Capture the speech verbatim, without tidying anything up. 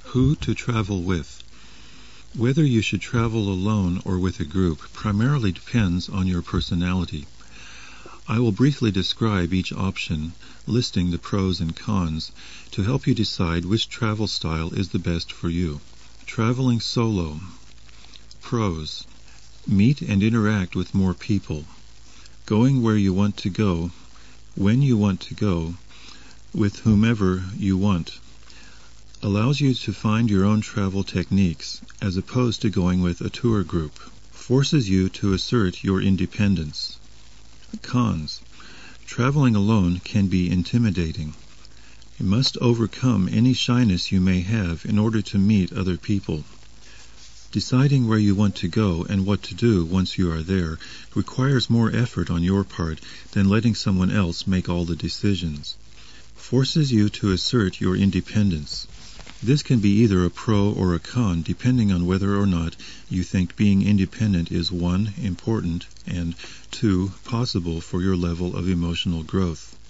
Who to travel with. Whether you should travel alone or with a group primarily depends on your personality. I will briefly describe each option, listing the pros and cons, to help you decide which travel style is the best for you. Traveling solo. Pros. Meet and interact with more people. Going where you want to go, when you want to go, with whomever you want. Allows you to find your own travel techniques, as opposed to going with a tour group. Forces you to assert your independence. Cons. Traveling alone can be intimidating. You must overcome any shyness you may have in order to meet other people. Deciding where you want to go and what to do once you are there requires more effort on your part than letting someone else make all the decisions. Forces you to assert your independence. This can be either a pro or a con depending on whether or not you think being independent is one, important, and two, possible for your level of emotional growth.